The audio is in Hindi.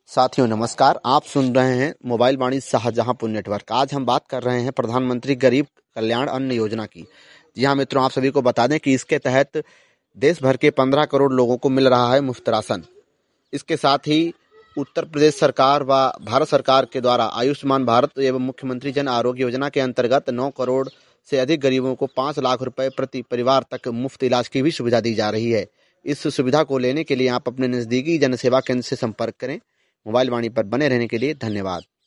साथियों नमस्कार, आप सुन रहे हैं मोबाइल वाणी शाहजहांपुर नेटवर्क। आज हम बात कर रहे हैं प्रधानमंत्री गरीब कल्याण अन्न योजना की। जी हाँ मित्रों, आप सभी को बता दें कि इसके तहत देश भर के 15 करोड़ लोगों को मिल रहा है मुफ्त राशन। इसके साथ ही उत्तर प्रदेश सरकार व भारत सरकार के द्वारा आयुष्मान भारत एवं मुख्यमंत्री जन आरोग्य योजना के अंतर्गत 9 करोड़ से अधिक गरीबों को 5 लाख रुपए प्रति परिवार तक मुफ्त इलाज की भी सुविधा दी जा रही है। इस सुविधा को लेने के लिए आप अपने नजदीकी जनसेवा केंद्र से संपर्क करें। मोबाइल वाणी पर बने रहने के लिए धन्यवाद।